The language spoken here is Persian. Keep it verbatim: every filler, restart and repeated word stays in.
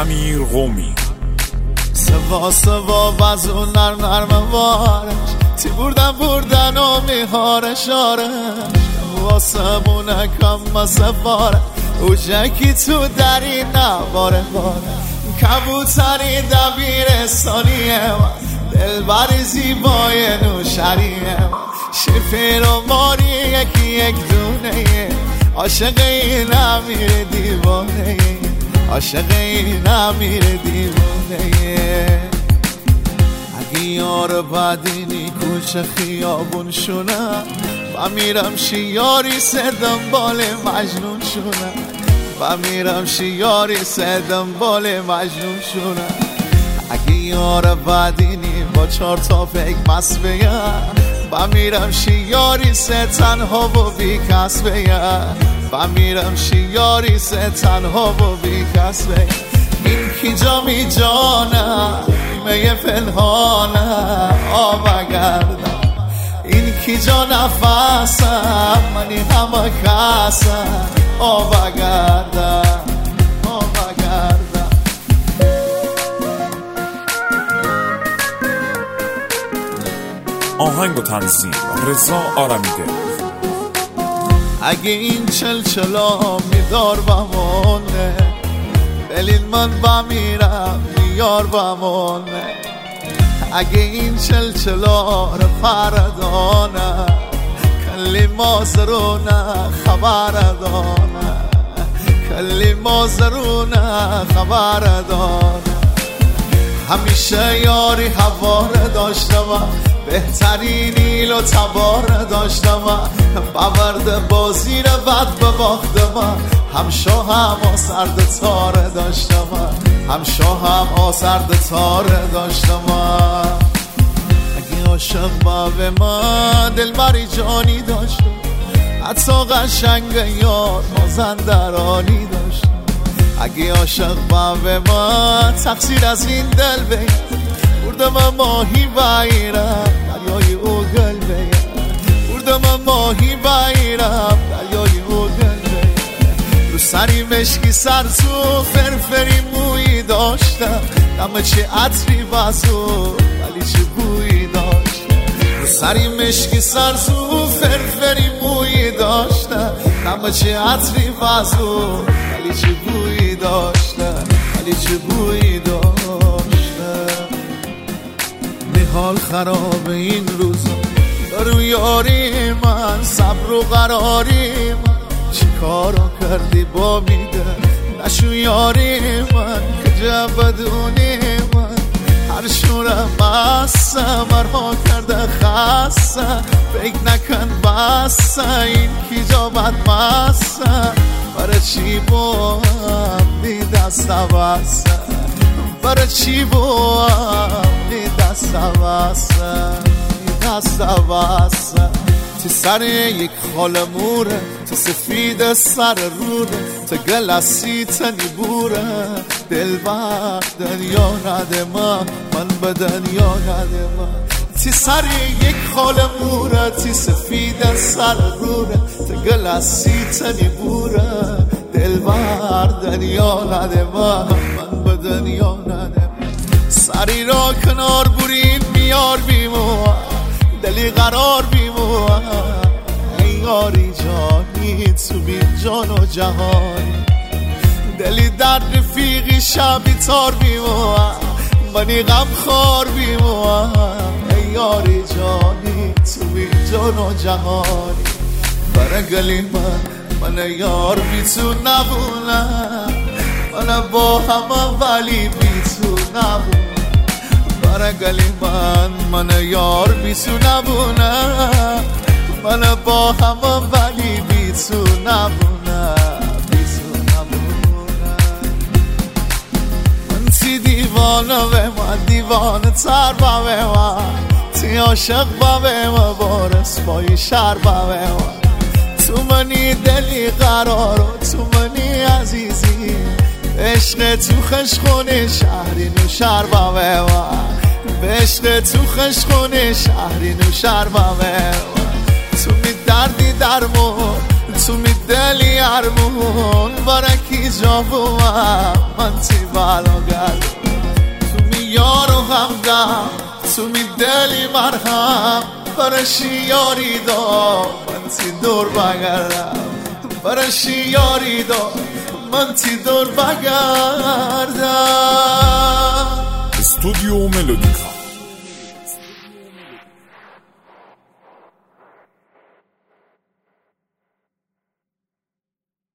امیر قومی. سوا سوا بازو نر نرم وارش تی بردن بردن و میهارش آرش واسه مونه کم سفاره او جکی تو دری نواره باره کبوتری دبیرستانیه دل بر زیبای نوشریه شفیر و ماری یکی یک دونه عاشق این امیر دیوانه عاشق این امیر دیوانه اگه یار بدینی کوچه خیابون شونه و میرم شیاری سدم بال مجنون شونه و میرم شیاری سدم بال مجنون شونه اگه یار بدینی با چار تا فکر مست بگه و میرم شیاری سه تنها و بی کس بگه و میرم شیاری سه تنها و بی کس بگه این کی جامی جانه میه پنهانه آب گردم این کی جا نفسم منی همه کسم آب گردم آب گردم. آهنگ و تنظیم رضا آرمیده. اگه این چلچلا میدار بمونه بلین من بمیرم میار بمونه اگه این چلچلا رو پردانه کلی مازرونه خبر دانه کلی مازرونه خبر دانه همیشه یاری حواره داشتم بهترین ایل و تبار داشتم بورد بازی رو بد بباختم هم شاه هم آسرد تاره داشتم هم شاه هم آسرد تاره داشتم اگه عاشق با به من دل بری جانی داشتم حتی قشنگ یار مازندرانی داشتم اگه عاشق با به من تقصیر از این دل بگم بردم ماهی بایرم دریای اوگل بگم بردم ماهی بایرم دریای اوگل بگم رو سری مشکی سر تو فرفری مویی داشتم دم چه عطری بازو ولی چه بویی داشتم رو سری مشکی سر تو فرفری مویی داشتم دم چه عطری بازو ولی چه بویی داشتم ولی چه بویی داشتم. حال خراب این روزا برو یاری من صبر و قراری من چی کارا کردی با میده نشو یاری من که جب بدونی من هر شورم بسته مرها کرده خسته فکر نکن بسته این کی جا بد مسته برای چی با هم دی دست بسته برای چی با هم دی دست بسته دی دست بسته تی سر یک خال موره تی سفید سر روره تی گلسی تنی بوره دل بر دنیا نده من من به دنیا نده من تی سر یک خال موره تی سفید سر روره تی گلسی تنی بوره دل بر دنیا نده من من به دنیا نده سری را کنار برین میار بیمو دلی قرار بیمو ای یاری جانی تو بی جان و جهانی دلی در رفیقی شبی تار بیمو منی غم خار بیمو ای یاری جانی تو بی جان و جهانی برای گلی من من یار بی تو نبونم من با همه ولی بی تو نبونم برای گلی من من یار بی تو نبونم من با همه ولی بی تو نبونم بی تو نبونم من تی دیوانه به من دیوانه تر با به من تی عاشق با به من بارس بای شر با به من تو منی دلی قرار و تو منی عزیزی عشق تو خشخونه شهری نو شهر با به من عشق تو خشخونه شهری نو شهر با به من تو می دردی درمون تو می دلی ارمون برکی جابوام من تی بالا گل تو می یارو همدم تو می دلی مرهم برشی یاری دا من تی دور بگردم برشی یاری دا من تی دور بگردم استودیو ملودیکا